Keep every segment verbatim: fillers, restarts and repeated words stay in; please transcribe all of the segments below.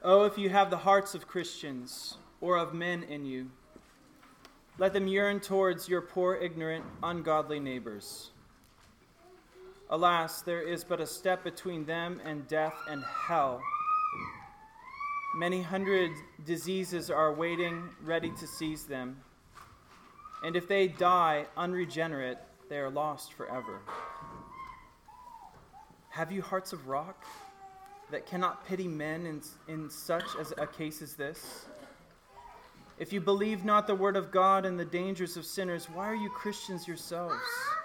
Oh, if you have the hearts of Christians or of men in you, let them yearn towards your poor, ignorant, ungodly neighbors. Alas, there is but a step between them and death and hell. Many hundred diseases are waiting, ready to seize them. And if they die unregenerate, they are lost forever. Have you hearts of rock that cannot pity men in, in such as a case as this? If you believe not the word of God and the dangers of sinners, why are you Christians yourselves?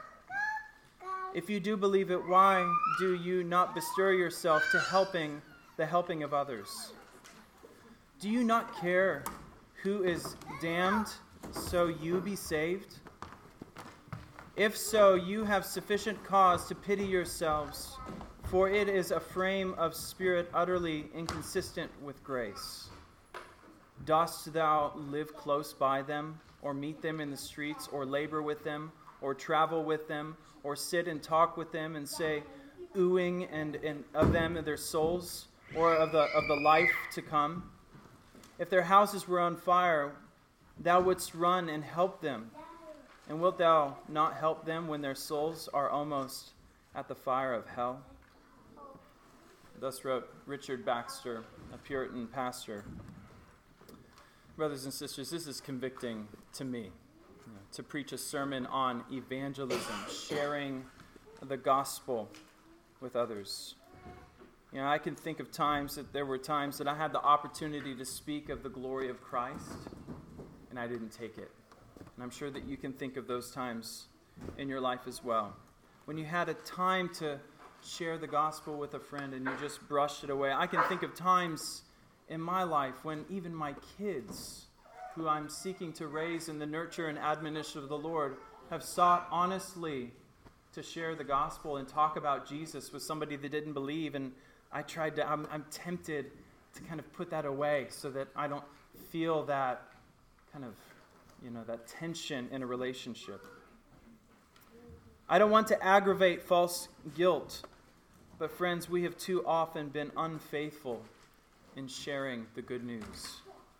If you do believe it, why do you not bestir yourself to helping the helping of others? Do you not care who is damned, so you be saved? If so, you have sufficient cause to pity yourselves, for it is a frame of spirit utterly inconsistent with grace. Dost thou live close by them, or meet them in the streets, or labor with them, or travel with them, or sit and talk with them, and say, oohing and, and of them and their souls, or of the of the life to come? If their houses were on fire, thou wouldst run and help them. And wilt thou not help them when their souls are almost at the fire of hell? Thus wrote Richard Baxter, a Puritan pastor. Brothers and sisters, this is convicting to me, you know, to preach a sermon on evangelism, sharing the gospel with others. You know, I can think of times that there were times that I had the opportunity to speak of the glory of Christ, and I didn't take it. And I'm sure that you can think of those times in your life as well. When you had a time to share the gospel with a friend and you just brushed it away. I can think of times in my life when even my kids, who I'm seeking to raise in the nurture and admonition of the Lord, have sought honestly to share the gospel and talk about Jesus with somebody that didn't believe. And I tried to, I'm, I'm tempted to kind of put that away so that I don't feel that kind of, you know, that tension in a relationship. I don't want to aggravate false guilt, but friends, we have too often been unfaithful in sharing the good news.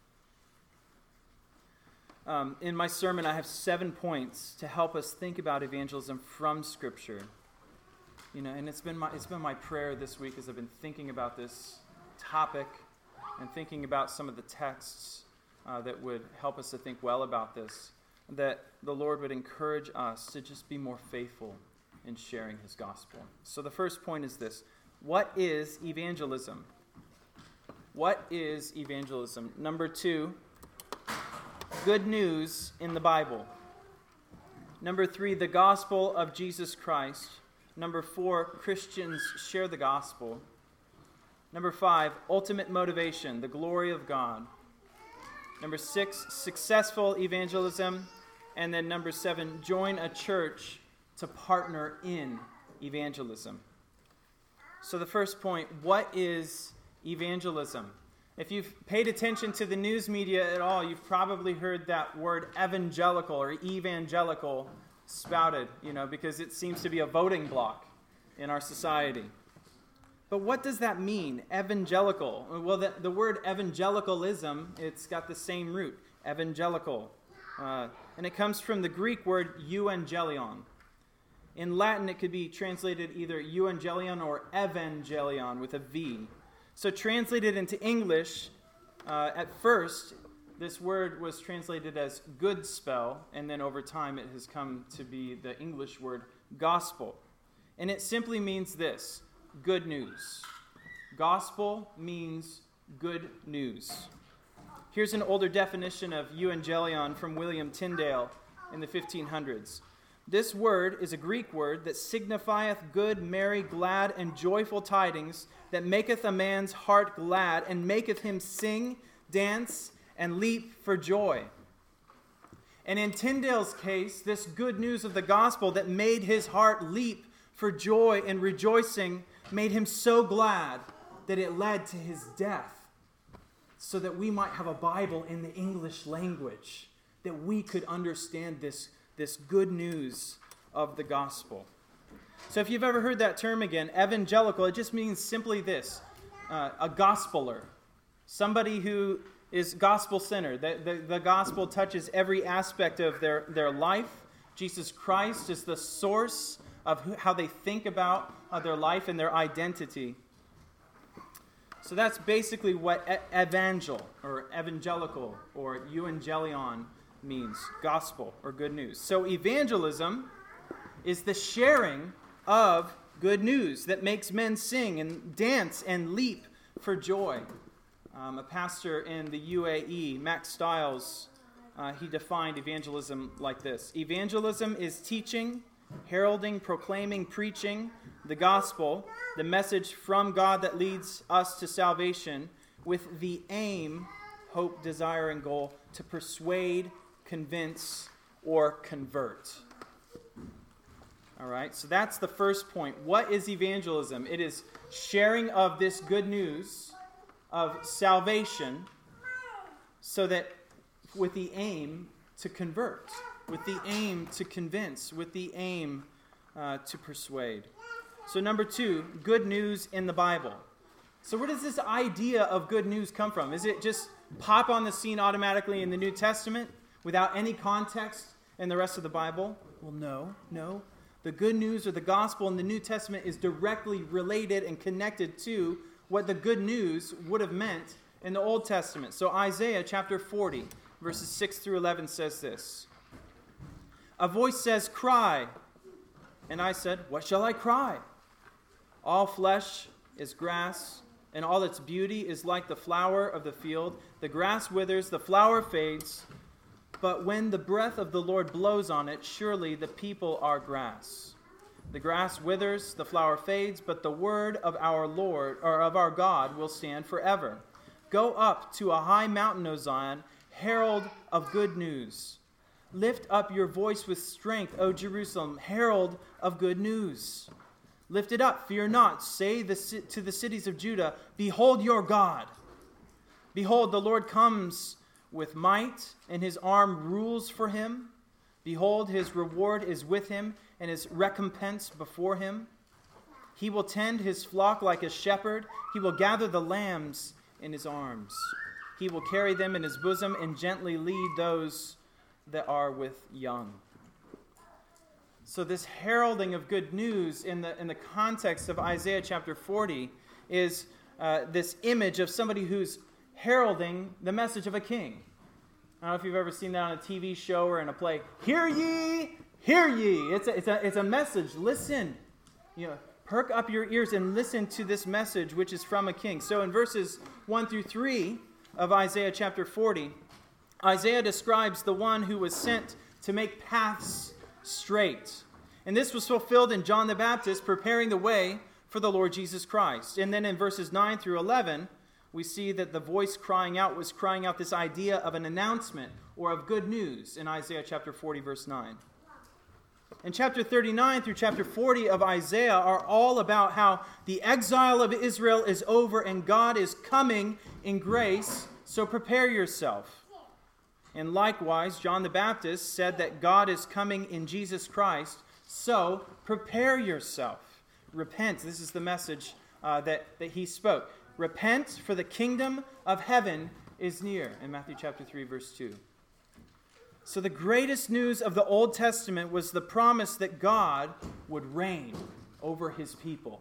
Um, in my sermon, I have seven points to help us think about evangelism from Scripture. You know, and it's been my it's been my prayer this week as I've been thinking about this topic and thinking about some of the texts uh, that would help us to think well about this, that the Lord would encourage us to just be more faithful in sharing His gospel. So the first point is this: what is evangelism? What is evangelism? Number two, good news in the Bible. Number three, the gospel of Jesus Christ. Number four, Christians share the gospel. Number five, ultimate motivation, the glory of God. Number six, successful evangelism. And then number seven, join a church to partner in evangelism. So the first point, what is evangelism? If you've paid attention to the news media at all, you've probably heard that word evangelical or evangelical spouted, you know, because it seems to be a voting block in our society. But what does that mean, evangelical? Well, the, the word evangelicalism, it's got the same root, evangelical. Uh, and it comes from the Greek word euangelion. In Latin, it could be translated either euangelion or evangelion with a V. So translated into English, uh, at first, this word was translated as good spell, and then over time it has come to be the English word gospel. And it simply means this: good news. Gospel means good news. Here's an older definition of euangelion from William Tyndale in the fifteen hundreds. This word is a Greek word that signifieth good, merry, glad, and joyful tidings that maketh a man's heart glad and maketh him sing, dance, and leap for joy. And in Tyndale's case, this good news of the gospel that made his heart leap for joy and rejoicing made him so glad that it led to his death, so that we might have a Bible in the English language, that we could understand this, this good news of the gospel. So if you've ever heard that term again, evangelical, it just means simply this, uh, a gospeler. somebody who is gospel-centered. The, the, the gospel touches every aspect of their, their life. Jesus Christ is the source of who, how they think about uh, their life and their identity. So that's basically what e- evangel or evangelical or euangelion means, gospel or good news. So evangelism is the sharing of good news that makes men sing and dance and leap for joy. Um, a pastor in the U A E, Max Stiles, uh, he defined evangelism like this. Evangelism is teaching, heralding, proclaiming, preaching the gospel, the message from God that leads us to salvation, with the aim, hope, desire, and goal to persuade, convince, or convert. All right, so that's the first point. What is evangelism? It is sharing of this good news of salvation so that with the aim to convert, with the aim to convince, with the aim uh, to persuade. So number two, good news in the Bible. So where does this idea of good news come from? Is it just pop on the scene automatically in the New Testament without any context in the rest of the Bible? Well, no, no. The good news or the gospel in the New Testament is directly related and connected to what the good news would have meant in the Old Testament. So Isaiah chapter forty, verses six through eleven says this. A voice says, "Cry." And I said, "What shall I cry? All flesh is grass, and all its beauty is like the flower of the field. The grass withers, the flower fades, but when the breath of the Lord blows on it, surely the people are grass. The grass withers, the flower fades, but the word of our Lord, or of our God, will stand forever. Go up to a high mountain, O Zion, herald of good news. Lift up your voice with strength, O Jerusalem, herald of good news. Lift it up, fear not. Say the, to the cities of Judah, behold your God. Behold, the Lord comes with might, and his arm rules for him. Behold, his reward is with him, and his recompense before him. He will tend his flock like a shepherd. He will gather the lambs in his arms. He will carry them in his bosom and gently lead those that are with young. So this heralding of good news in the in the context of Isaiah chapter forty is uh, this image of somebody who's heralding the message of a king. I don't know if you've ever seen that on a T V show or in a play. Hear ye, hear ye. It's a, it's a, it's a message. Listen. You know, perk up your ears and listen to this message which is from a king. So in verses one through three of Isaiah chapter forty, Isaiah describes the one who was sent to make paths straight. And this was fulfilled in John the Baptist preparing the way for the Lord Jesus Christ. And then in verses nine through eleven, we see that the voice crying out was crying out this idea of an announcement or of good news in Isaiah chapter forty, verse nine. And chapter thirty-nine through chapter forty of Isaiah are all about how the exile of Israel is over and God is coming in grace, so prepare yourself. And likewise, John the Baptist said that God is coming in Jesus Christ, so prepare yourself. Repent. This is the message uh, that, that he spoke. Repent, for the kingdom of heaven is near, in Matthew chapter three, verse two. So the greatest news of the Old Testament was the promise that God would reign over his people.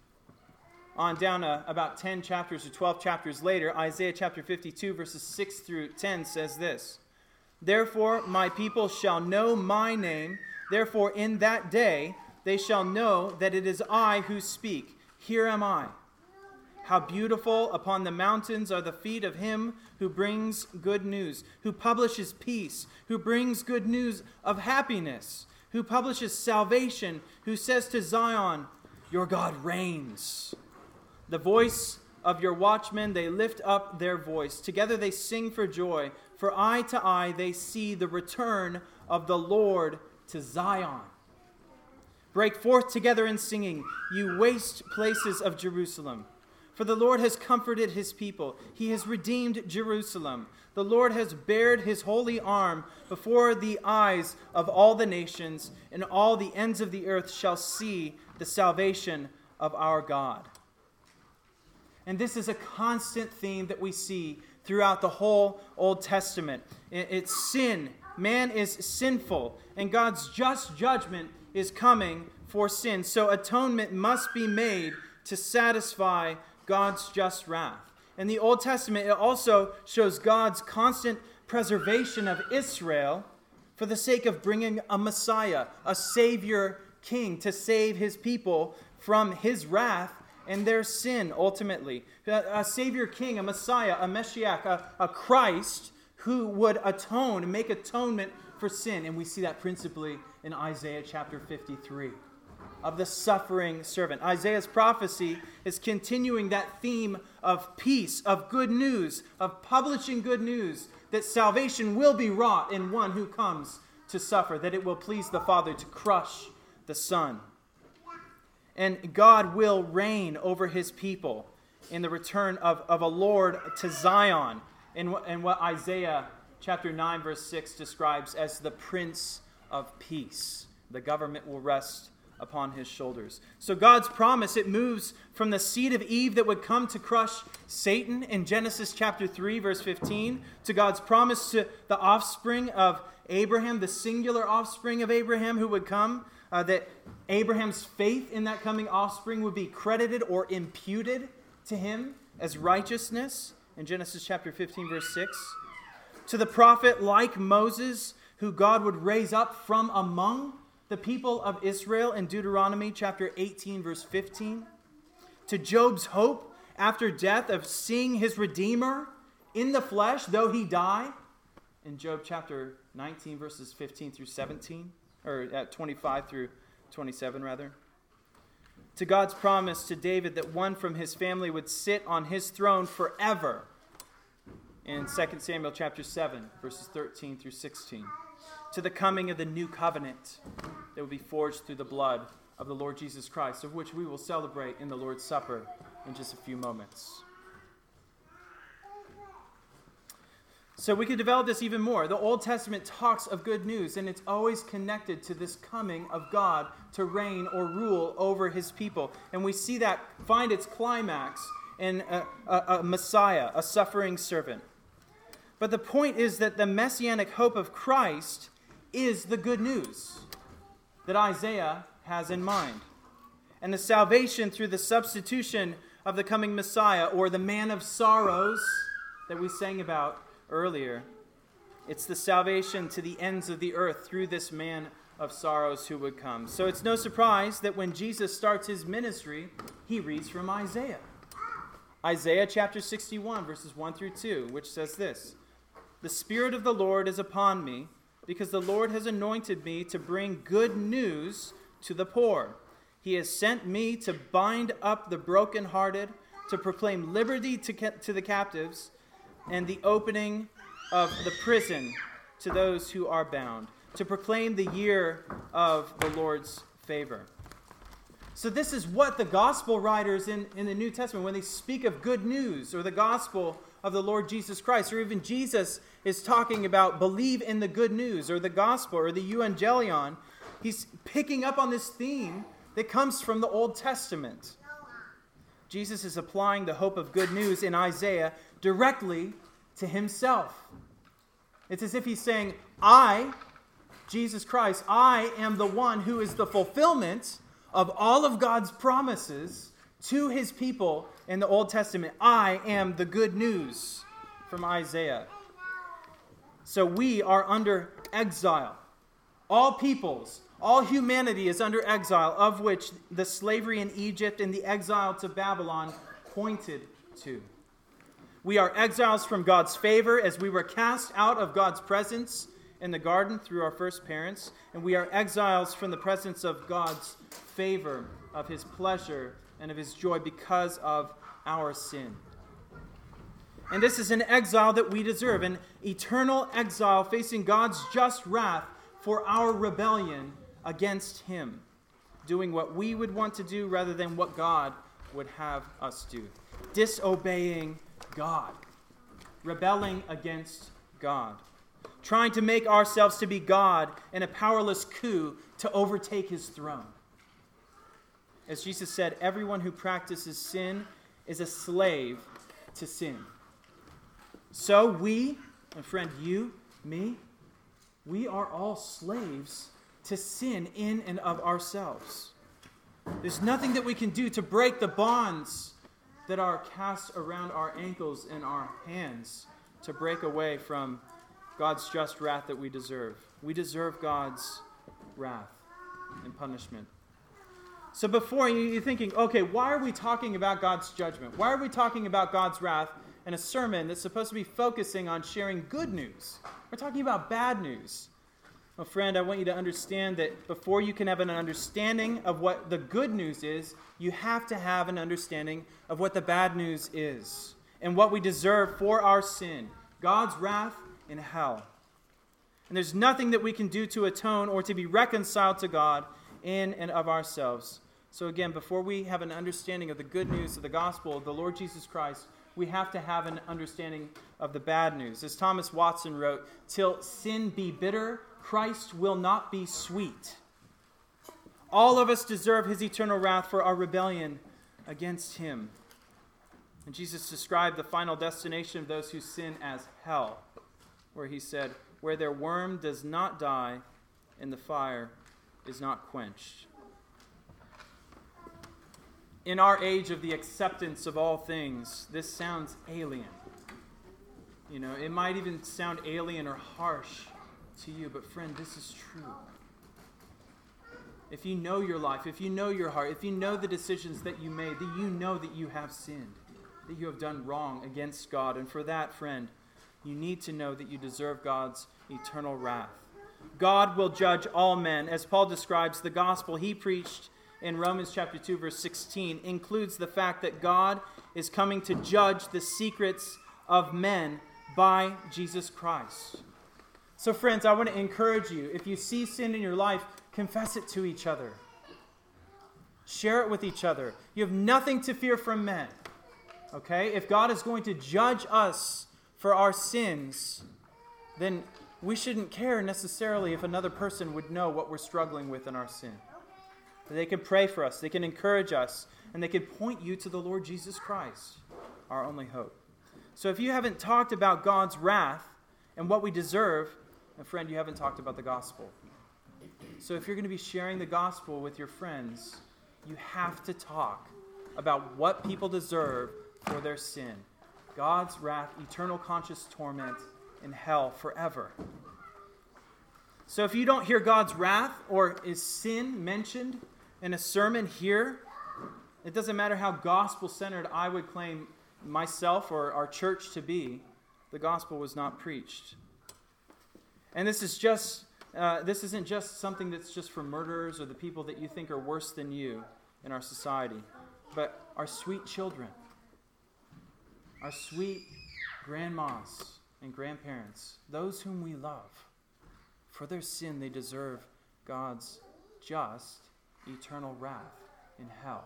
On down uh, about ten chapters or twelve chapters later, Isaiah chapter fifty-two, verses six through ten says this. Therefore my people shall know my name. Therefore in that day they shall know that it is I who speak. Here am I. How beautiful upon the mountains are the feet of him who brings good news, who publishes peace, who brings good news of happiness, who publishes salvation, who says to Zion, your God reigns. The voice of your watchmen, they lift up their voice. Together they sing for joy. For eye to eye they see the return of the Lord to Zion. Break forth together in singing, you waste places of Jerusalem. For the Lord has comforted his people. He has redeemed Jerusalem. The Lord has bared his holy arm before the eyes of all the nations, and all the ends of the earth shall see the salvation of our God. And this is a constant theme that we see throughout the whole Old Testament. It's sin. Man is sinful, and God's just judgment is coming for sin. So atonement must be made to satisfy God's just wrath. In the Old Testament, it also shows God's constant preservation of Israel for the sake of bringing a Messiah, a Savior King, to save his people from his wrath and their sin ultimately. A Savior King, a Messiah, a Meshiach, a, a Christ who would atone, make atonement for sin. And we see that principally in Isaiah chapter fifty-three, of the suffering servant. Isaiah's prophecy is continuing that theme of peace, of good news, of publishing good news, that salvation will be wrought in one who comes to suffer, that it will please the Father to crush the Son. And God will reign over his people in the return of, of a Lord to Zion, in, in what Isaiah chapter nine verse six describes as the Prince of Peace. The government will rest upon his shoulders. So God's promise, it moves from the seed of Eve that would come to crush Satan in Genesis chapter three, verse fifteen, to God's promise to the offspring of Abraham, the singular offspring of Abraham who would come, uh, that Abraham's faith in that coming offspring would be credited or imputed to him as righteousness in Genesis chapter fifteen, verse six. To the prophet like Moses, who God would raise up from among the people of Israel in Deuteronomy chapter eighteen, verse fifteen. To Job's hope after death of seeing his Redeemer in the flesh, though he die, in Job chapter nineteen, verses fifteen through seventeen, or at twenty-five through twenty-seven, rather. To God's promise to David that one from his family would sit on his throne forever, in Second Samuel chapter seven, verses thirteen through sixteen. To the coming of the new covenant that will be forged through the blood of the Lord Jesus Christ, of which we will celebrate in the Lord's Supper in just a few moments. So we could develop this even more. The Old Testament talks of good news, and it's always connected to this coming of God to reign or rule over his people. And we see that find its climax in a, a, a Messiah, a suffering servant. But the point is that the messianic hope of Christ is the good news that Isaiah has in mind. And the salvation through the substitution of the coming Messiah, or the man of sorrows that we sang about earlier, it's the salvation to the ends of the earth through this man of sorrows who would come. So it's no surprise that when Jesus starts his ministry, he reads from Isaiah. Isaiah chapter sixty-one, verses one through two, which says this: "The Spirit of the Lord is upon me, because the Lord has anointed me to bring good news to the poor. He has sent me to bind up the brokenhearted, to proclaim liberty to, ca- to the captives, and the opening of the prison to those who are bound, to proclaim the year of the Lord's favor." So this is what the gospel writers in, in the New Testament, when they speak of good news or the gospel of the Lord Jesus Christ, or even Jesus is talking about believe in the good news or the gospel or the euangelion, he's picking up on this theme that comes from the Old Testament. Jesus is applying the hope of good news in Isaiah directly to himself. It's as if he's saying, I, Jesus Christ, I am the one who is the fulfillment of all of God's promises to his people in the Old Testament. I am the good news from Isaiah. So we are under exile. All peoples, all humanity is under exile, of which the slavery in Egypt and the exile to Babylon pointed to. We are exiles from God's favor as we were cast out of God's presence in the garden through our first parents, and we are exiles from the presence of God's favor, of his pleasure, and of his joy because of our sin. And this is an exile that we deserve, an eternal exile facing God's just wrath for our rebellion against him, doing what we would want to do rather than what God would have us do. Disobeying God, rebelling against God, trying to make ourselves to be God in a powerless coup to overtake his throne. As Jesus said, everyone who practices sin is a slave to sin. So we, and friend, you, me, we are all slaves to sin in and of ourselves. There's nothing that we can do to break the bonds that are cast around our ankles and our hands to break away from God's just wrath that we deserve. We deserve God's wrath and punishment. So before you're thinking, okay, why are we talking about God's judgment? Why are we talking about God's wrath in a sermon that's supposed to be focusing on sharing good news? We're talking about bad news. Well, friend, I want you to understand that before you can have an understanding of what the good news is, you have to have an understanding of what the bad news is and what we deserve for our sin, God's wrath in hell. And there's nothing that we can do to atone or to be reconciled to God in and of ourselves. So again, before we have an understanding of the good news of the gospel of the Lord Jesus Christ, we have to have an understanding of the bad news. As Thomas Watson wrote, "Till sin be bitter, Christ will not be sweet." All of us deserve his eternal wrath for our rebellion against him. And Jesus described the final destination of those who sin as hell, where he said, "Where their worm does not die and the fire is not quenched." In our age of the acceptance of all things, this sounds alien. You know, it might even sound alien or harsh to you, but friend, this is true. If you know your life, if you know your heart, if you know the decisions that you made, that you know that you have sinned, that you have done wrong against God. And for that, friend, you need to know that you deserve God's eternal wrath. God will judge all men. As Paul describes, the gospel he preached in Romans chapter two, verse sixteen, includes the fact that God is coming to judge the secrets of men by Jesus Christ. So friends, I want to encourage you, if you see sin in your life, confess it to each other. Share it with each other. You have nothing to fear from men. Okay? If God is going to judge us for our sins, then we shouldn't care necessarily if another person would know what we're struggling with in our sin. They can pray for us, they can encourage us, and they can point you to the Lord Jesus Christ, our only hope. So if you haven't talked about God's wrath and what we deserve, and friend, you haven't talked about the gospel. So if you're going to be sharing the gospel with your friends, you have to talk about what people deserve for their sin. God's wrath, eternal conscious torment in hell forever. So if you don't hear God's wrath or is sin mentioned in a sermon here, it doesn't matter how gospel-centered I would claim myself or our church to be, the gospel was not preached. And this is just uh, this isn't just something that's just for murderers or the people that you think are worse than you in our society, but our sweet children, our sweet grandmas and grandparents, those whom we love. For their sin, they deserve God's just eternal wrath in hell.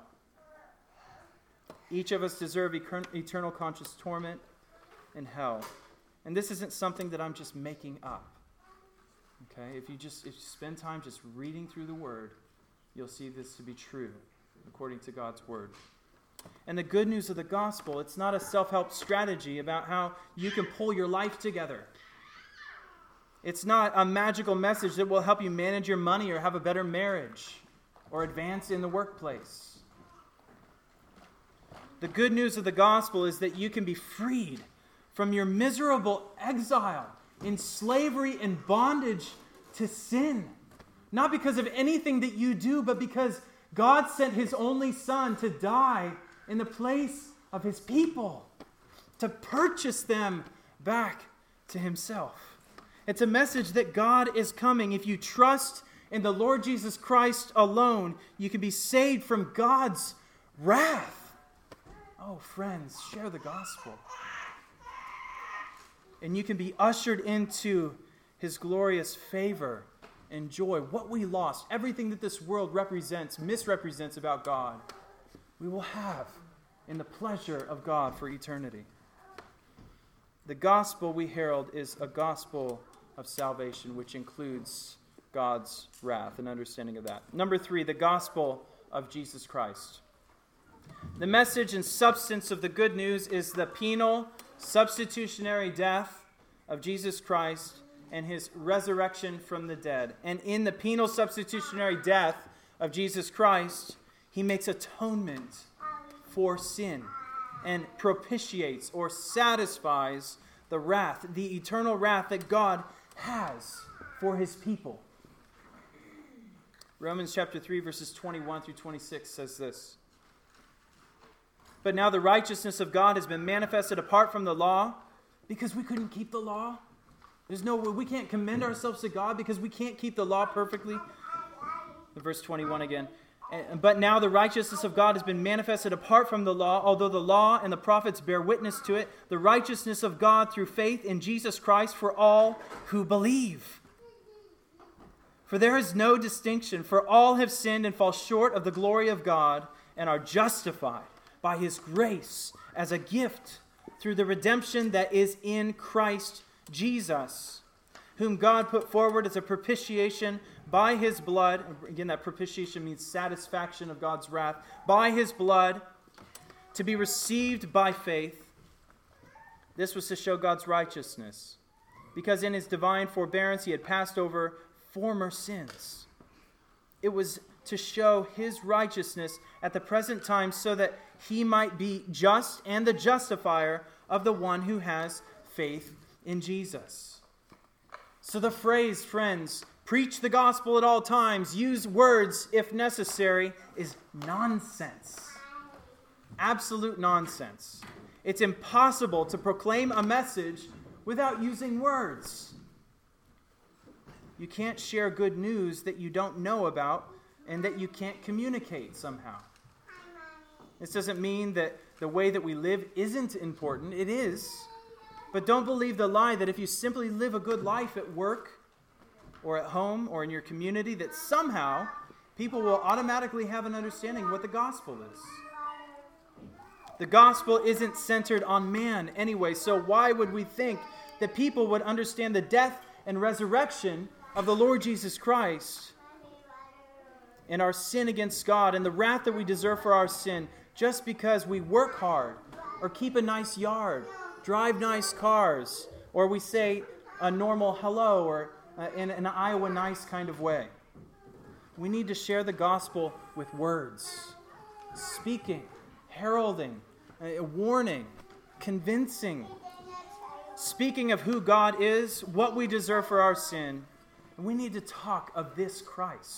Each of us deserve eternal conscious torment in hell. And this isn't something that I'm just making up. Okay? If you just if you spend time just reading through the Word, you'll see this to be true according to God's Word. And the good news of the gospel, it's not a self-help strategy about how you can pull your life together. It's not a magical message that will help you manage your money or have a better marriage or advance in the workplace. The good news of the gospel is that you can be freed from your miserable exile in slavery and bondage to sin. Not because of anything that you do, but because God sent his only Son to die in the place of his people, to purchase them back to himself. It's a message that God is coming. If you trust in the Lord Jesus Christ alone, you can be saved from God's wrath. Oh, friends, share the gospel. And you can be ushered into his glorious favor and joy. What we lost, everything that this world represents, misrepresents about God, we will have in the pleasure of God for eternity. The gospel we herald is a gospel of salvation, which includes God's wrath and understanding of that. Number three, the gospel of Jesus Christ. The message and substance of the good news is the penal, substitutionary death of Jesus Christ and his resurrection from the dead. And in the penal, substitutionary death of Jesus Christ, he makes atonement for sin and propitiates or satisfies the wrath, the eternal wrath that God has for his people. Romans chapter three, verses twenty-one through twenty-six says this. But now the righteousness of God has been manifested apart from the law, because we couldn't keep the law. There's no, we can't commend ourselves to God because we can't keep the law perfectly. Verse twenty-one again. But now the righteousness of God has been manifested apart from the law, although the law and the prophets bear witness to it, the righteousness of God through faith in Jesus Christ for all who believe. For there is no distinction, for all have sinned and fall short of the glory of God and are justified by his grace as a gift through the redemption that is in Christ Jesus, whom God put forward as a propitiation by his blood. Again, that propitiation means satisfaction of God's wrath. By his blood, to be received by faith. This was to show God's righteousness, because in his divine forbearance he had passed over former sins. It was to show his righteousness at the present time so that he might be just and the justifier of the one who has faith in Jesus. So the phrase, friends, preach the gospel at all times, use words if necessary, is nonsense. Absolute nonsense. It's impossible to proclaim a message without using words. You can't share good news that you don't know about and that you can't communicate somehow. This doesn't mean that the way that we live isn't important. It is. But don't believe the lie that if you simply live a good life at work or at home or in your community, that somehow people will automatically have an understanding of what the gospel is. The gospel isn't centered on man anyway, so why would we think that people would understand the death and resurrection of the Lord Jesus Christ and our sin against God and the wrath that we deserve for our sin just because we work hard or keep a nice yard, drive nice cars, or we say a normal hello or uh, in an Iowa nice kind of way? We need to share the gospel with words, speaking, heralding, uh, warning, convincing, speaking of who God is, what we deserve for our sin. And we need to talk of this Christ,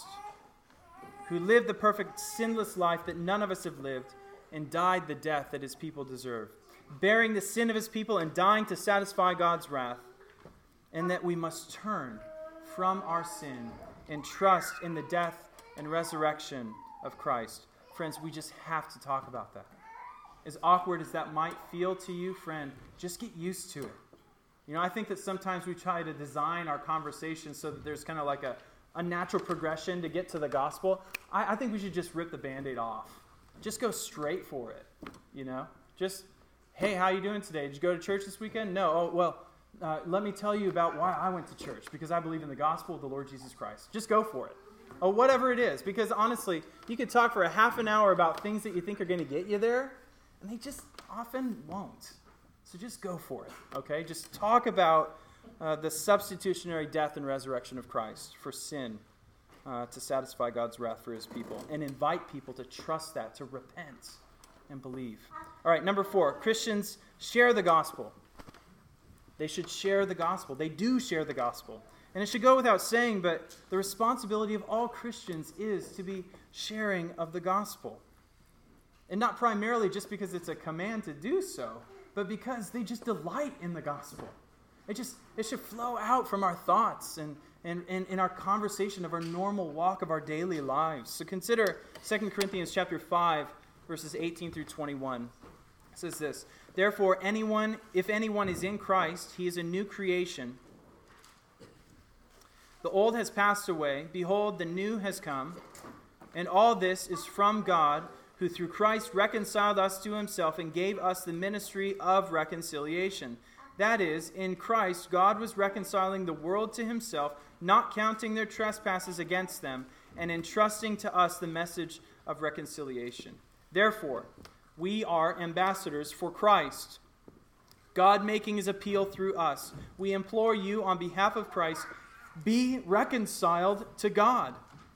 who lived the perfect sinless life that none of us have lived and died the death that his people deserve, bearing the sin of his people and dying to satisfy God's wrath, and that we must turn from our sin and trust in the death and resurrection of Christ. Friends, we just have to talk about that. As awkward as that might feel to you, friend, just get used to it. You know, I think that sometimes we try to design our conversations so that there's kind of like a, a natural progression to get to the gospel. I, I think we should just rip the Band-Aid off. Just go straight for it, you know? Just, hey, how you doing today? Did you go to church this weekend? No. Oh, well, uh, let me tell you about why I went to church, because I believe in the gospel of the Lord Jesus Christ. Just go for it. Or whatever it is, because honestly, you could talk for a half an hour about things that you think are going to get you there, and they just often won't. So just go for it, okay? Just talk about uh, the substitutionary death and resurrection of Christ for sin uh, to satisfy God's wrath for his people, and invite people to trust that, to repent and believe. All right, number four, Christians share the gospel. They should share the gospel. They do share the gospel. And it should go without saying, but the responsibility of all Christians is to be sharing of the gospel. And not primarily just because it's a command to do so, but because they just delight in the gospel. It just it should flow out from our thoughts and, and, and in our conversation of our normal walk of our daily lives. So consider Second Corinthians chapter five, verses eighteen through twenty-one. It says this, "Therefore, anyone, if anyone is in Christ, he is a new creation. The old has passed away. Behold, the new has come. And all this is from God, who through Christ reconciled us to himself and gave us the ministry of reconciliation. That is, in Christ, God was reconciling the world to himself, not counting their trespasses against them, and entrusting to us the message of reconciliation. Therefore, we are ambassadors for Christ, God making his appeal through us. We implore you on behalf of Christ, be reconciled to God.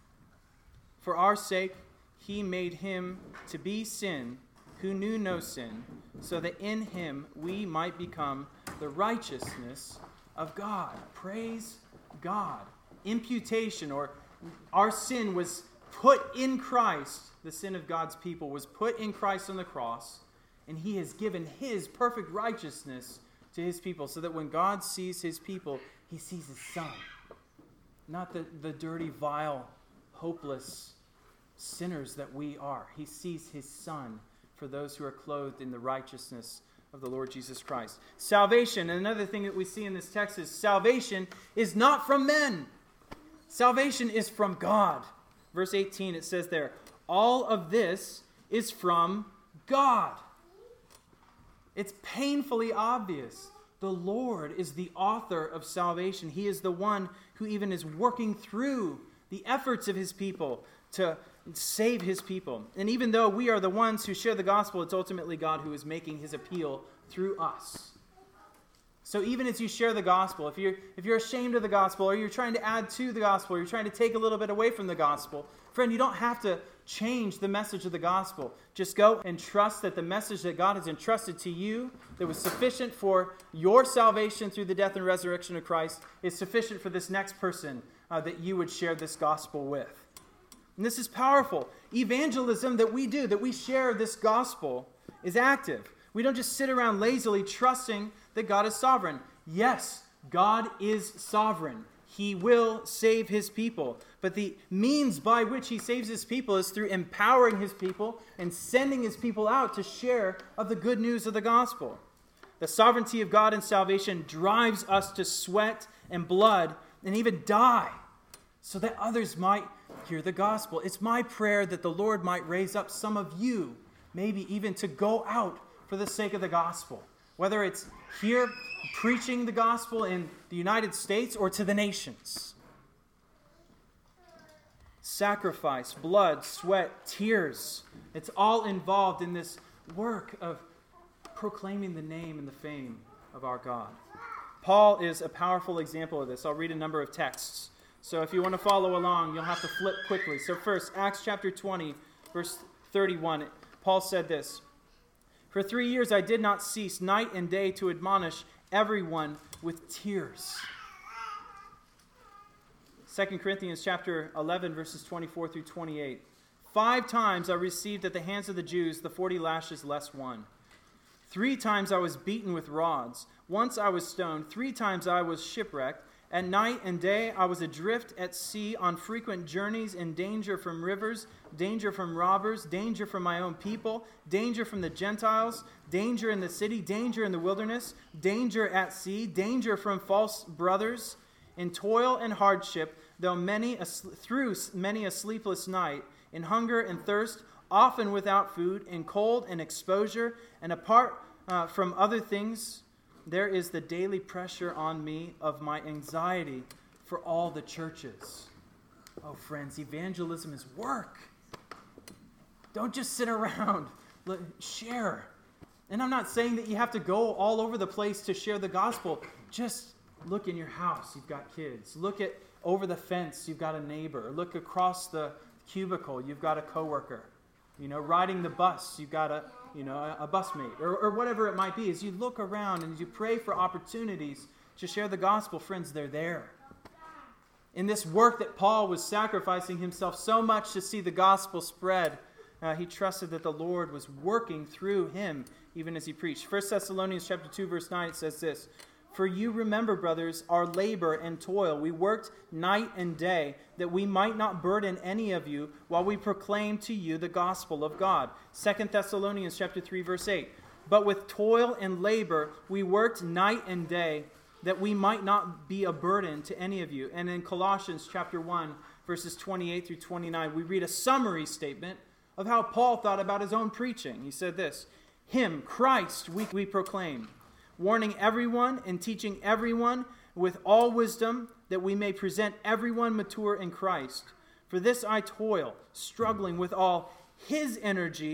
For our sake, he made him to be sin who knew no sin, so that in him we might become the righteousness of God. Praise God. Imputation, or our sin was put in Christ. The sin of God's people was put in Christ on the cross, and he has given his perfect righteousness to his people, so that when God sees his people, he sees his son. Not the, the dirty, vile, hopeless sinners that we are. He sees his son for those who are clothed in the righteousness of the Lord Jesus Christ. Salvation, and another thing that we see in this text is salvation is not from men. Salvation is from God. Verse eighteen, it says there, all of this is from God. It's painfully obvious. The Lord is the author of salvation. He is the one who even is working through the efforts of his people to save his people. And even though we are the ones who share the gospel, it's ultimately God who is making his appeal through us. So even as you share the gospel, if you're, if you're ashamed of the gospel, or you're trying to add to the gospel, or you're trying to take a little bit away from the gospel, friend, you don't have to change the message of the gospel. Just go and trust that the message that God has entrusted to you, that was sufficient for your salvation through the death and resurrection of Christ, is sufficient for this next person uh, that you would share this gospel with. And this is powerful. Evangelism that we do, that we share this gospel, is active. We don't just sit around lazily trusting that God is sovereign. Yes, God is sovereign. He will save his people. But the means by which he saves his people is through empowering his people and sending his people out to share of the good news of the gospel. The sovereignty of God in salvation drives us to sweat and blood and even die so that others might hear the gospel. It's my prayer that the Lord might raise up some of you, maybe even to go out for the sake of the gospel. Whether it's here preaching the gospel in the United States or to the nations. Sacrifice, blood, sweat, tears. It's all involved in this work of proclaiming the name and the fame of our God. Paul is a powerful example of this. I'll read a number of texts. So if you want to follow along, you'll have to flip quickly. So first, Acts chapter twenty, verse thirty-one. Paul said this, "For three years I did not cease night and day to admonish everyone with tears." Second Corinthians chapter eleven, verses twenty-four through twenty-eight. "Five times I received at the hands of the Jews the forty lashes less one. Three times I was beaten with rods. Once I was stoned. Three times I was shipwrecked. At night and day I was adrift at sea on frequent journeys, in danger from rivers, danger from robbers, danger from my own people, danger from the Gentiles, danger in the city, danger in the wilderness, danger at sea, danger from false brothers, in toil and hardship, though many a, through many a sleepless night, in hunger and thirst, often without food, in cold and exposure, and apart uh, from other things, there is the daily pressure on me of my anxiety for all the churches." Oh, friends, evangelism is work. Don't just sit around. Share. And I'm not saying that you have to go all over the place to share the gospel. Just look in your house. You've got kids. Look at over the fence. You've got a neighbor. Look across the cubicle. You've got a coworker. You know, riding the bus. You've got a you know, a, a busmate, or, or whatever it might be. As you look around and you pray for opportunities to share the gospel, friends, they're there. In this work that Paul was sacrificing himself so much to see the gospel spread, uh, he trusted that the Lord was working through him even as he preached. First Thessalonians chapter two, verse nine, it says this, "For you remember, brothers, our labor and toil. We worked night and day, that we might not burden any of you while we proclaim to you the gospel of God." Second Thessalonians chapter three, verse eight. "But with toil and labor we worked night and day, that we might not be a burden to any of you." And in Colossians chapter one, verses twenty-eight through twenty-nine, we read a summary statement of how Paul thought about his own preaching. He said this, "Him, Christ, we, we proclaim, warning everyone and teaching everyone with all wisdom, that we may present everyone mature in Christ. For this I toil, struggling with all his energy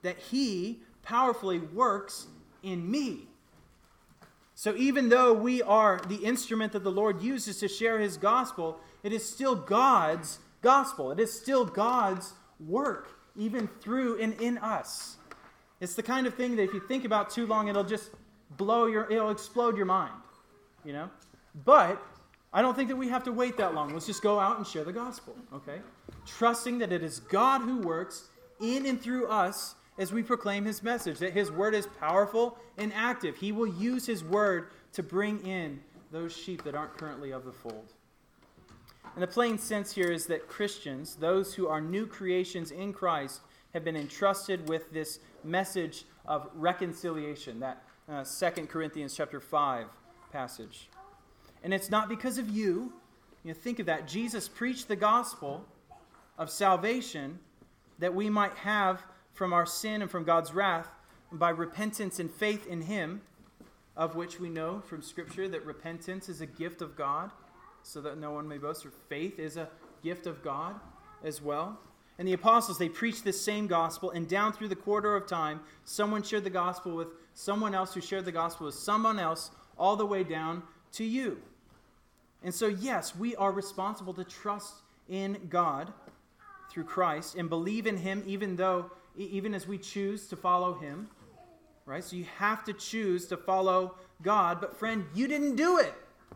that he powerfully works in me. So even though we are the instrument that the Lord uses to share his gospel, it is still God's gospel. It is still God's work, even through and in us. It's the kind of thing that if you think about too long, it'll just blow your, it'll explode your mind, you know? But I don't think that we have to wait that long. Let's just go out and share the gospel, okay? Trusting that it is God who works in and through us as we proclaim his message, that his word is powerful and active. He will use his word to bring in those sheep that aren't currently of the fold. And the plain sense here is that Christians, those who are new creations in Christ, have been entrusted with this message of reconciliation, that uh, Second Corinthians chapter five passage. And it's not because of you. You know, think of that. Jesus preached the gospel of salvation that we might have from our sin and from God's wrath by repentance and faith in him, of which we know from Scripture that repentance is a gift of God, so that no one may boast. Or faith is a gift of God as well. And the apostles, they preached this same gospel, and down through the quarter of time, someone shared the gospel with someone else who shared the gospel with someone else, all the way down to you. And so, yes, we are responsible to trust in God through Christ and believe in him, even though, even as we choose to follow him, right? So you have to choose to follow God. But friend, you didn't do it.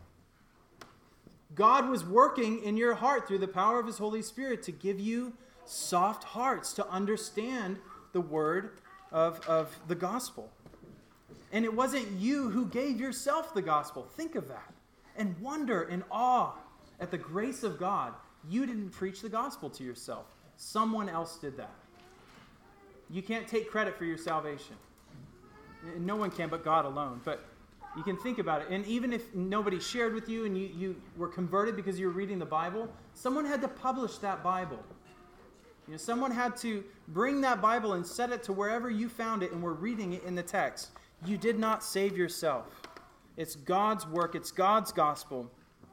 God was working in your heart through the power of his Holy Spirit to give you soft hearts to understand the word of, of the gospel. And it wasn't you who gave yourself the gospel. Think of that. And wonder and awe at the grace of God. You didn't preach the gospel to yourself. Someone else did that. You can't take credit for your salvation. No one can but God alone. But you can think about it. And even if nobody shared with you and you, you were converted because you were reading the Bible, someone had to publish that Bible. You know, someone had to bring that Bible and set it to wherever you found it and were reading it in the text. You did not save yourself. It's God's work. It's God's gospel.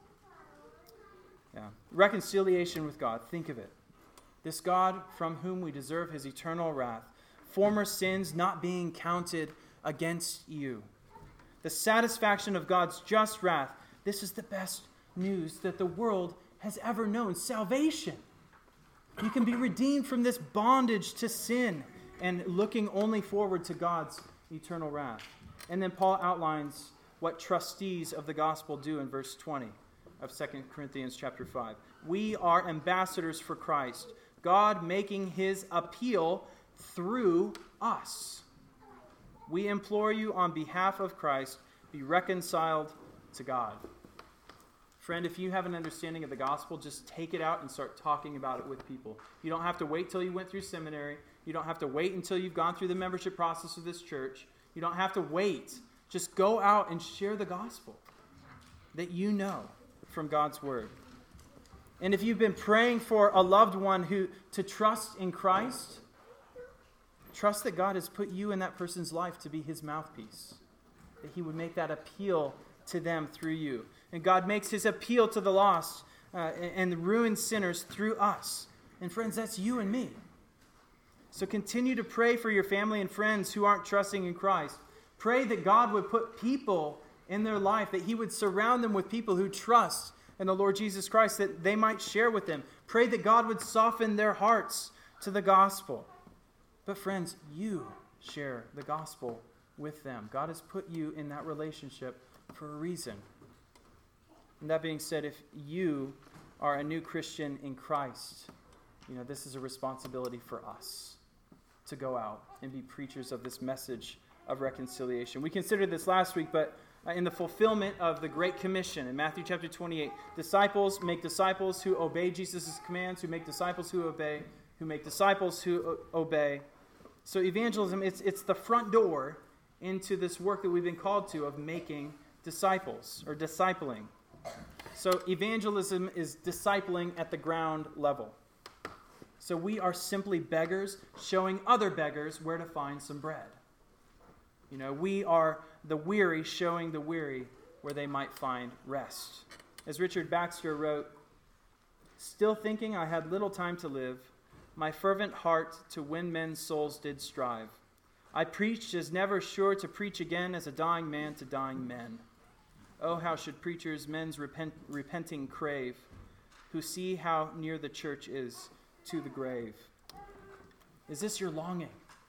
Yeah. Reconciliation with God. Think of it. This God from whom we deserve his eternal wrath. Former sins not being counted against you. The satisfaction of God's just wrath. This is the best news that the world has ever known. Salvation. You can be redeemed from this bondage to sin and looking only forward to God's eternal wrath. And then Paul outlines what trustees of the gospel do in verse twenty of Second Corinthians chapter five. We are ambassadors for Christ, God making his appeal through us. We implore you on behalf of Christ, be reconciled to God. Friend, if you have an understanding of the gospel, just take it out and start talking about it with people. You don't have to wait till you went through seminary. You don't have to wait until you've gone through the membership process of this church. You don't have to wait. Just go out and share the gospel that you know from God's word. And if you've been praying for a loved one who to trust in Christ, trust that God has put you in that person's life to be his mouthpiece, that he would make that appeal to them through you. And God makes his appeal to the lost uh, and the ruined sinners through us. And friends, that's you and me. So continue to pray for your family and friends who aren't trusting in Christ. Pray that God would put people in their life, that he would surround them with people who trust in the Lord Jesus Christ, that they might share with them. Pray that God would soften their hearts to the gospel. But friends, you share the gospel with them. God has put you in that relationship for a reason. And that being said, if you are a new Christian in Christ, you know, this is a responsibility for us to go out and be preachers of this message of reconciliation. We considered this last week, but in the fulfillment of the Great Commission in Matthew chapter twenty-eight, disciples make disciples who obey Jesus' commands, who make disciples who obey, who make disciples who obey. So evangelism, it's, it's the front door into this work that we've been called to of making disciples or discipling. So evangelism is discipling at the ground level. So we are simply beggars showing other beggars where to find some bread. You know, we are the weary showing the weary where they might find rest. As Richard Baxter wrote, "Still thinking I had little time to live, my fervent heart to win men's souls did strive. I preached as never sure to preach again as a dying man to dying men. Oh, how should preachers men's repent, repenting crave, who see how near the church is to the grave. Is this your longing?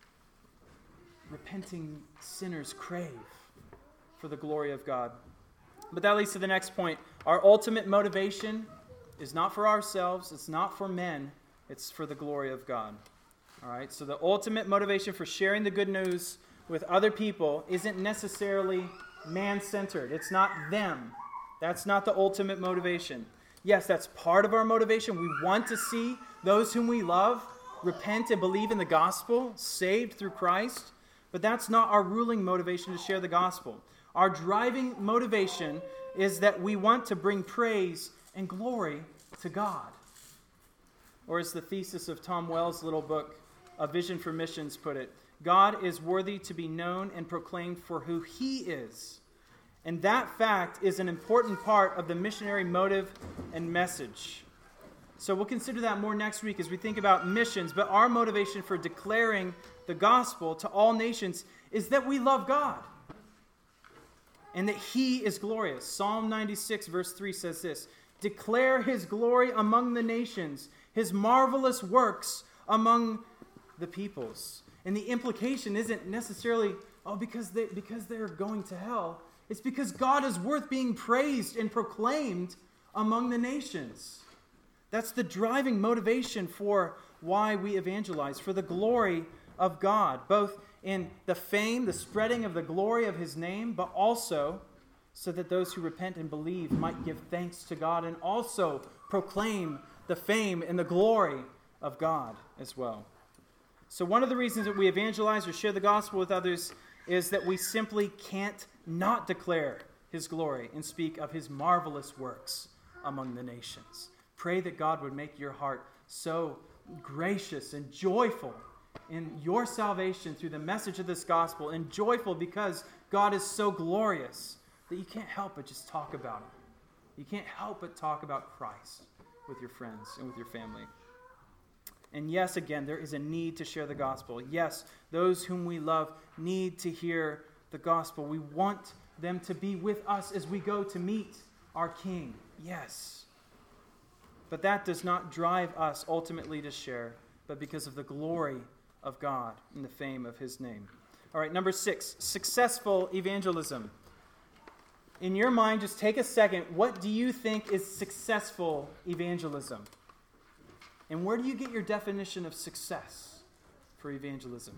Repenting sinners crave for the glory of God. But that leads to the next point. Our ultimate motivation is not for ourselves, it's not for men, it's for the glory of God. All right, so the ultimate motivation for sharing the good news with other people isn't necessarily man-centered. It's not them. That's not the ultimate motivation. Yes, that's part of our motivation. We want to see those whom we love repent and believe in the gospel, saved through Christ, but that's not our ruling motivation to share the gospel. Our driving motivation is that we want to bring praise and glory to God. Or as the thesis of Tom Wells' little book, A Vision for Missions, put it, God is worthy to be known and proclaimed for who He is. And that fact is an important part of the missionary motive and message. So we'll consider that more next week as we think about missions. But our motivation for declaring the gospel to all nations is that we love God and that He is glorious. Psalm ninety-six verse three says this, declare His glory among the nations, His marvelous works among the peoples. And the implication isn't necessarily, oh, because, they, because they're going to hell. It's because God is worth being praised and proclaimed among the nations. That's the driving motivation for why we evangelize, for the glory of God, both in the fame, the spreading of the glory of His name, but also so that those who repent and believe might give thanks to God and also proclaim the fame and the glory of God as well. So one of the reasons that we evangelize or share the gospel with others is that we simply can't not declare His glory and speak of His marvelous works among the nations. Pray that God would make your heart so gracious and joyful in your salvation through the message of this gospel, and joyful because God is so glorious that you can't help but just talk about Him. You can't help but talk about Christ with your friends and with your family. And yes, again, there is a need to share the gospel. Yes, those whom we love need to hear the gospel. We want them to be with us as we go to meet our King. Yes. But that does not drive us ultimately to share, but because of the glory of God and the fame of His name. All right, number six, successful evangelism. In your mind, just take a second. What do you think is successful evangelism? And where do you get your definition of success for evangelism?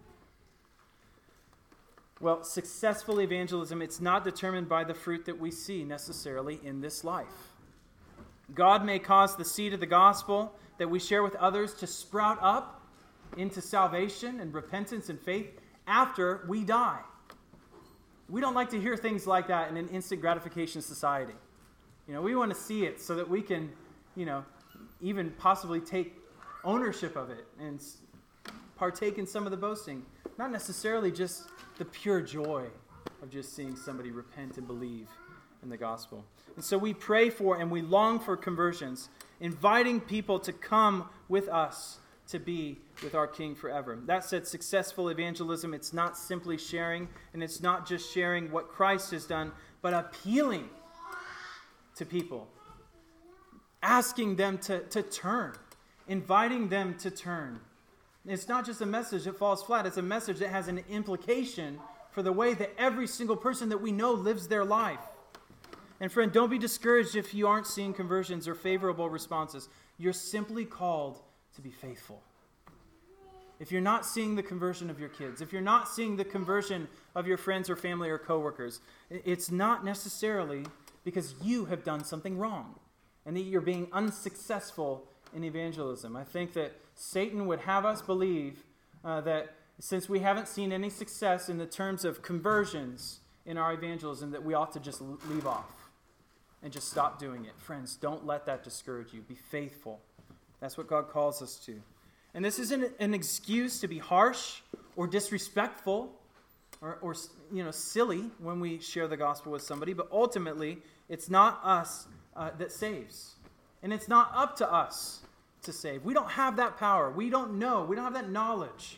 Well, successful evangelism, it's not determined by the fruit that we see necessarily in this life. God may cause the seed of the gospel that we share with others to sprout up into salvation and repentance and faith after we die. We don't like to hear things like that in an instant gratification society. You know, we want to see it so that we can, you know, even possibly take ownership of it and partake in some of the boasting. Not necessarily just the pure joy of just seeing somebody repent and believe in the gospel. And so we pray for and we long for conversions, inviting people to come with us to be with our King forever. That said, successful evangelism, it's not simply sharing, and it's not just sharing what Christ has done, but appealing to people, asking them to, to turn, inviting them to turn. It's not just a message that falls flat. It's a message that has an implication for the way that every single person that we know lives their life. And friend, don't be discouraged if you aren't seeing conversions or favorable responses. You're simply called to be faithful. If you're not seeing the conversion of your kids, if you're not seeing the conversion of your friends or family or coworkers, it's not necessarily because you have done something wrong and that you're being unsuccessful in evangelism. I think that Satan would have us believe uh, that since we haven't seen any success in the terms of conversions in our evangelism, that we ought to just leave off and just stop doing it. Friends, don't let that discourage you. Be faithful. That's what God calls us to. And this isn't an excuse to be harsh or disrespectful or, or you know, silly when we share the gospel with somebody, but ultimately, it's not us uh, that saves. And it's not up to us to save. We don't have that power. We don't know. We don't have that knowledge.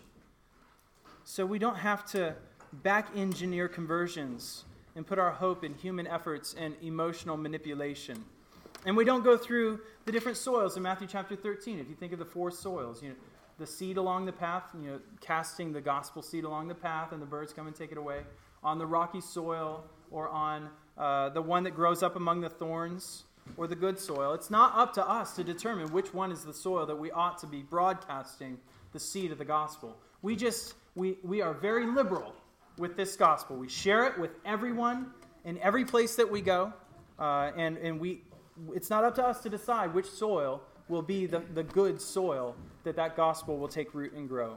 So we don't have to back engineer conversions and put our hope in human efforts and emotional manipulation. And we don't go through the different soils in Matthew chapter thirteen. If you think of the four soils, you know, the seed along the path, you know, casting the gospel seed along the path and the birds come and take it away. On the rocky soil, or on uh, the one that grows up among the thorns, or the good soil. It's not up to us to determine which one is the soil that we ought to be broadcasting the seed of the gospel. We just, we, we are very liberal with this gospel. We share it with everyone in every place that we go, uh, and, and we, it's not up to us to decide which soil will be the, the good soil that that gospel will take root and grow.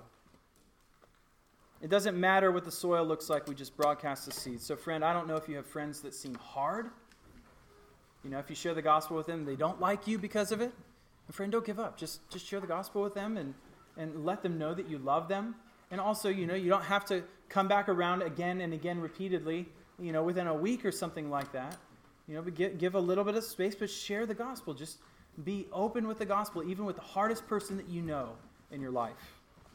It doesn't matter what the soil looks like, we just broadcast the seed. So friend, I don't know if you have friends that seem hard. You know, if you share the gospel with them, they don't like you because of it. And friend, don't give up. Just just share the gospel with them and, and let them know that you love them. And also, you know, you don't have to come back around again and again repeatedly, you know, within a week or something like that. You know, but give, give a little bit of space, but share the gospel. Just be open with the gospel, even with the hardest person that you know in your life.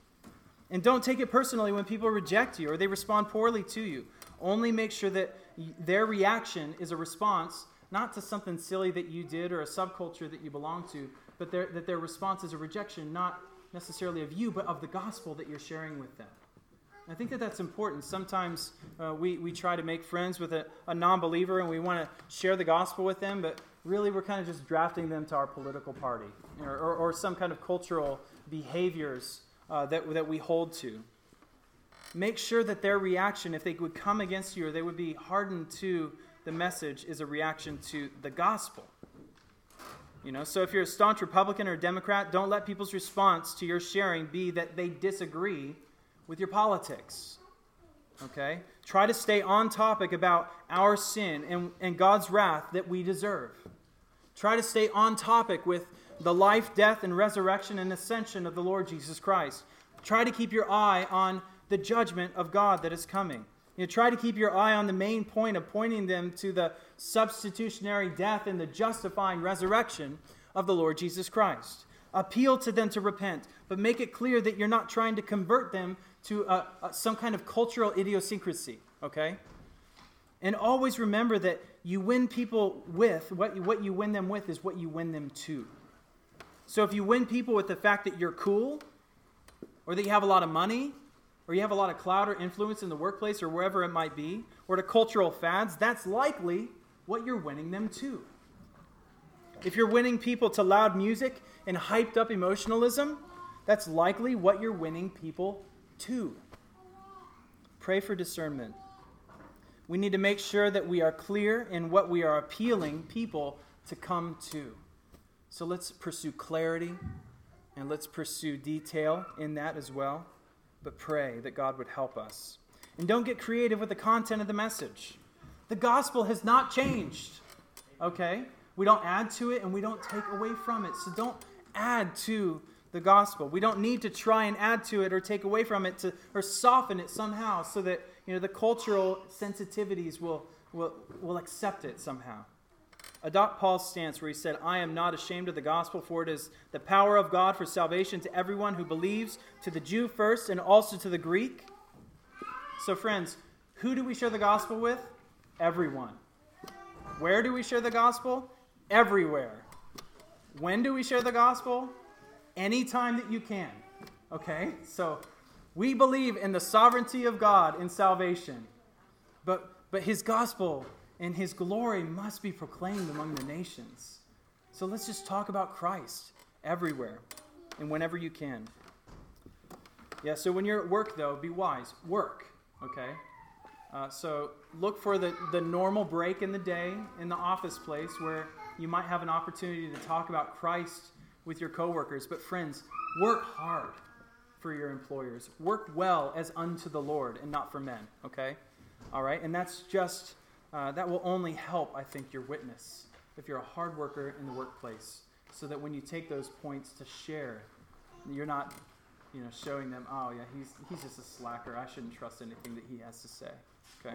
And don't take it personally when people reject you or they respond poorly to you. Only make sure that their reaction is a response, not to something silly that you did or a subculture that you belong to, but their, that their response is a rejection, not necessarily of you, but of the gospel that you're sharing with them. I think that that's important. Sometimes uh, we, we try to make friends with a, a non-believer and we want to share the gospel with them, but really we're kind of just drafting them to our political party or, or, or some kind of cultural behaviors uh, that, that we hold to. Make sure that their reaction, if they would come against you or they would be hardened to the message, is a reaction to the gospel. You know, so if you're a staunch Republican or Democrat, don't let people's response to your sharing be that they disagree with your politics. Okay? Try to stay on topic about our sin and, and God's wrath that we deserve. Try to stay on topic with the life, death, and resurrection and ascension of the Lord Jesus Christ. Try to keep your eye on the judgment of God that is coming. You know, try to keep your eye on the main point of pointing them to the substitutionary death and the justifying resurrection of the Lord Jesus Christ. Appeal to them to repent, but make it clear that you're not trying to convert them to a, a, some kind of cultural idiosyncrasy, okay? And always remember that you win people with, what, what you win them with is what you win them to. So if you win people with the fact that you're cool, or that you have a lot of money, or you have a lot of clout or influence in the workplace or wherever it might be, or to cultural fads, that's likely what you're winning them to. If you're winning people to loud music and hyped up emotionalism, that's likely what you're winning people to. Pray for discernment. We need to make sure that we are clear in what we are appealing people to come to. So let's pursue clarity and let's pursue detail in that as well. But pray that God would help us. And don't get creative with the content of the message. The gospel has not changed. Okay? We don't add to it and we don't take away from it. So don't add to the gospel. We don't need to try and add to it or take away from it to, or soften it somehow so that, you know, the cultural sensitivities will, will, will accept it somehow. Adopt Paul's stance where he said, I am not ashamed of the gospel, for it is the power of God for salvation to everyone who believes, to the Jew first and also to the Greek. So friends, who do we share the gospel with? Everyone. Where do we share the gospel? Everywhere. When do we share the gospel? Anytime that you can. Okay? So we believe in the sovereignty of God in salvation. But, but his gospel and his glory must be proclaimed among the nations. So let's just talk about Christ everywhere and whenever you can. Yeah, so when you're at work, though, be wise. Work, okay? Uh, so look for the, the normal break in the day in the office place where you might have an opportunity to talk about Christ with your coworkers. But friends, work hard for your employers. Work well as unto the Lord and not for men, okay? All right, and that's just... Uh, that will only help, I think, your witness if you're a hard worker in the workplace, so that when you take those points to share, you're not, you know, showing them, oh yeah, he's he's just a slacker. I shouldn't trust anything that he has to say. Okay.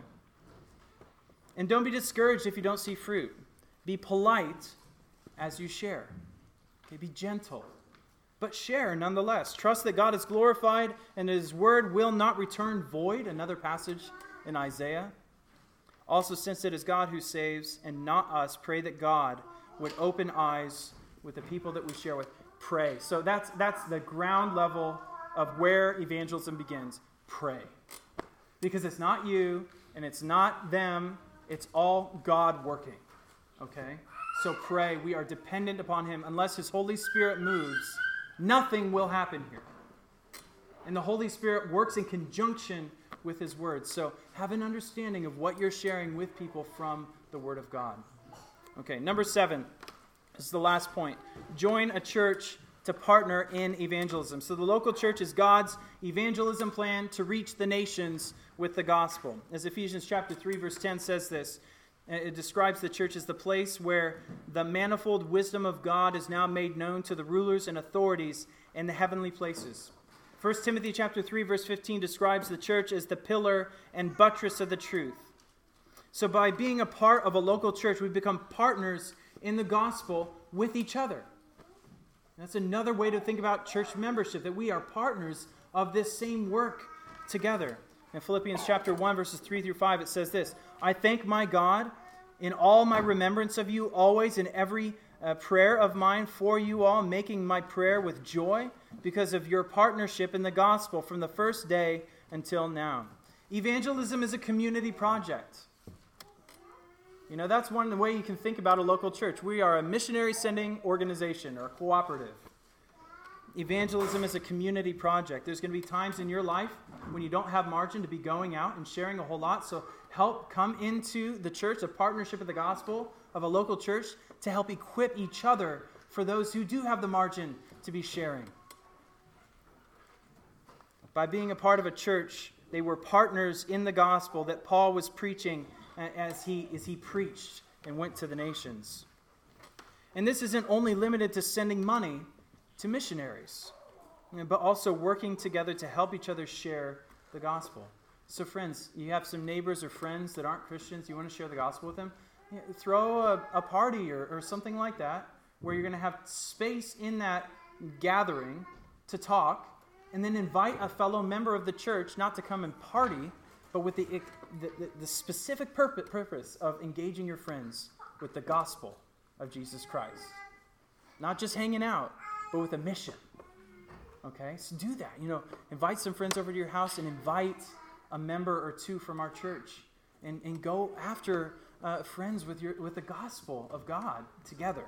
And don't be discouraged if you don't see fruit. Be polite as you share. Okay, be gentle. but share nonetheless. Trust that God is glorified and his word will not return void, another passage in Isaiah. Also, since it is God who saves and not us, pray that God would open eyes with the people that we share with. Pray. So that's that's the ground level of where evangelism begins. Pray. Because it's not you and it's not them. It's all God working. Okay? So pray. We are dependent upon him. Unless his Holy Spirit moves, nothing will happen here. And the Holy Spirit works in conjunction with his word. So have an understanding of what you're sharing with people from the word of God. Okay, number seven. This is the last point. Join a church to partner in evangelism. So the local church is God's evangelism plan to reach the nations with the gospel. As Ephesians chapter three, verse ten says this, it describes the church as the place where the manifold wisdom of God is now made known to the rulers and authorities in the heavenly places. First Timothy chapter three, verse fifteen describes the church as the pillar and buttress of the truth. So by being a part of a local church, we become partners in the gospel with each other. That's another way to think about church membership, that we are partners of this same work together. In Philippians chapter one, verses three through five, it says this, I thank my God in all my remembrance of you, always in every uh, prayer of mine for you all, making my prayer with joy because of your partnership in the gospel from the first day until now. Evangelism is a community project. You know, that's one way you can think about a local church. We are a missionary sending organization or a cooperative. Evangelism is a community project. There's going to be times in your life when you don't have margin to be going out and sharing a whole lot. So help come into the church, a partnership of the gospel of a local church, to help equip each other for those who do have the margin to be sharing. By being a part of a church, they were partners in the gospel that Paul was preaching as he, as he preached and went to the nations. And this isn't only limited to sending money to missionaries, but also working together to help each other share the gospel. So friends, you have some neighbors or friends that aren't Christians, you want to share the gospel with them, throw a, a party or, or something like that, where you're going to have space in that gathering to talk, and then invite a fellow member of the church not to come and party, but with the, the, the specific purpose, purpose of engaging your friends with the gospel of Jesus Christ. Not just hanging out, but with a mission. Okay? So do that. You know, invite some friends over to your house and invite a member or two from our church. And, and go after uh, friends with your with the gospel of God together.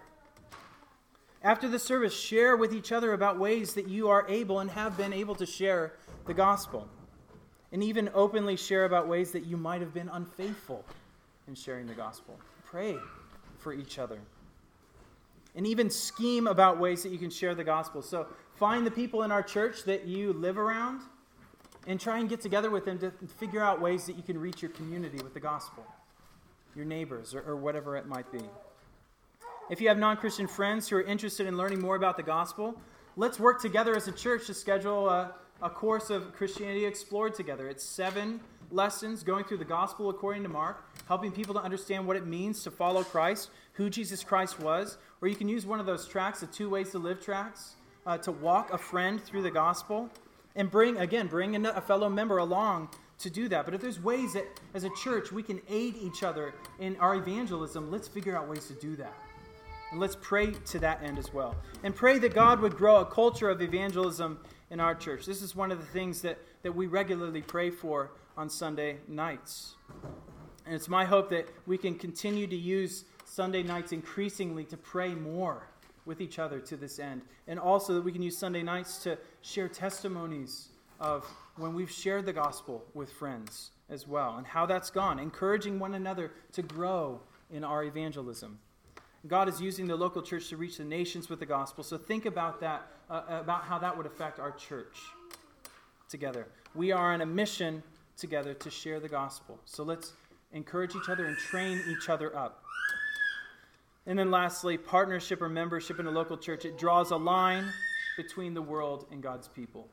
After the service, share with each other about ways that you are able and have been able to share the gospel. And even openly share about ways that you might have been unfaithful in sharing the gospel. Pray for each other. And even scheme about ways that you can share the gospel. So find the people in our church that you live around and try and get together with them to figure out ways that you can reach your community with the gospel. Your neighbors or, or whatever it might be. If you have non-Christian friends who are interested in learning more about the gospel, let's work together as a church to schedule a, a course of Christianity Explored together. It's seven lessons going through the gospel according to Mark, helping people to understand what it means to follow Christ, who Jesus Christ was. Or you can use one of those tracts, the Two Ways to Live tracts, uh, to walk a friend through the gospel. And bring, again, bring a fellow member along to do that. But if there's ways that, as a church, we can aid each other in our evangelism, let's figure out ways to do that. And let's pray to that end as well. And pray that God would grow a culture of evangelism in our church. This is one of the things that, that we regularly pray for on Sunday nights. And it's my hope that we can continue to use Sunday nights increasingly to pray more with each other to this end. And also that we can use Sunday nights to share testimonies of when we've shared the gospel with friends as well, and how that's gone, encouraging one another to grow in our evangelism. God is using the local church to reach the nations with the gospel. So think about that, uh, about how that would affect our church together. We are on a mission together to share the gospel. So let's encourage each other and train each other up. And then lastly, partnership or membership in a local church. It draws a line between the world and God's people.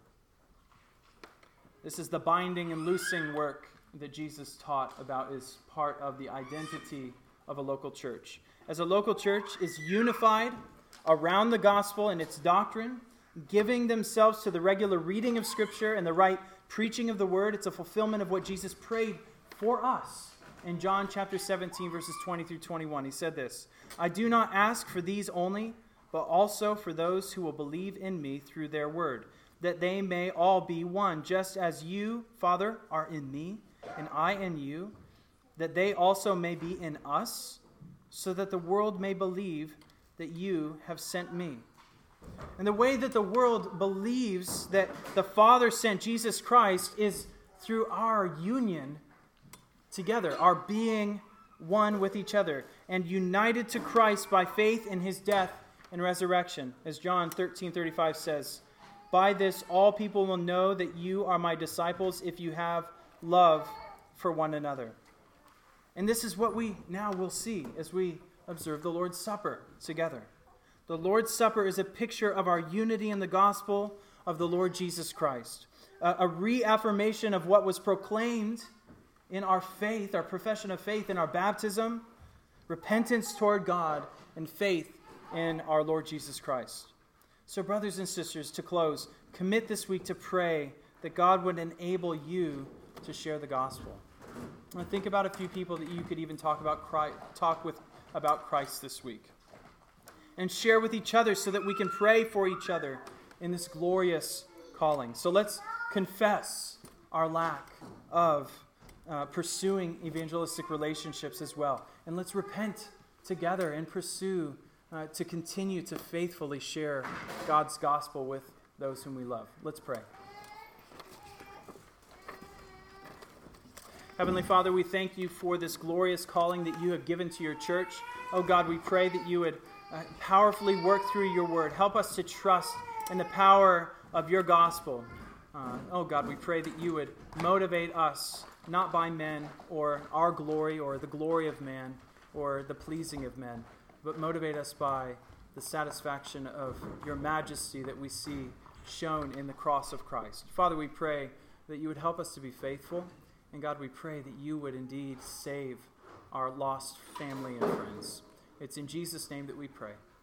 This is the binding and loosing work that Jesus taught about as part of the identity of a local church. As a local church is unified around the gospel and its doctrine, giving themselves to the regular reading of Scripture and the right preaching of the Word. It's a fulfillment of what Jesus prayed for us. In John chapter seventeen, verses twenty through twenty-one, he said this, "I do not ask for these only, but also for those who will believe in me through their word, that they may all be one, just as you, Father, are in me, and I in you, that they also may be in us, so that the world may believe that you have sent me." And the way that the world believes that the Father sent Jesus Christ is through our union together, our being one with each other, and united to Christ by faith in his death and resurrection. As John thirteen thirty-five says, "By this all people will know that you are my disciples if you have love for one another." And this is what we now will see as we observe the Lord's Supper together. The Lord's Supper is a picture of our unity in the gospel of the Lord Jesus Christ, a, a reaffirmation of what was proclaimed in our faith, our profession of faith in our baptism, repentance toward God, and faith in our Lord Jesus Christ. So brothers and sisters, to close, commit this week to pray that God would enable you to share the gospel. And think about a few people that you could even talk about Christ, talk with about Christ this week. And share with each other so that we can pray for each other in this glorious calling. So let's confess our lack of Uh, pursuing evangelistic relationships as well. And let's repent together and pursue uh, to continue to faithfully share God's gospel with those whom we love. Let's pray. Heavenly Father, we thank you for this glorious calling that you have given to your church. Oh God, we pray that you would uh, powerfully work through your word. Help us to trust in the power of your gospel. Uh, oh God, we pray that you would motivate us not by men or our glory or the glory of man or the pleasing of men, but motivate us by the satisfaction of your majesty that we see shown in the cross of Christ. Father, we pray that you would help us to be faithful, and God, we pray that you would indeed save our lost family and friends. It's in Jesus' name that we pray.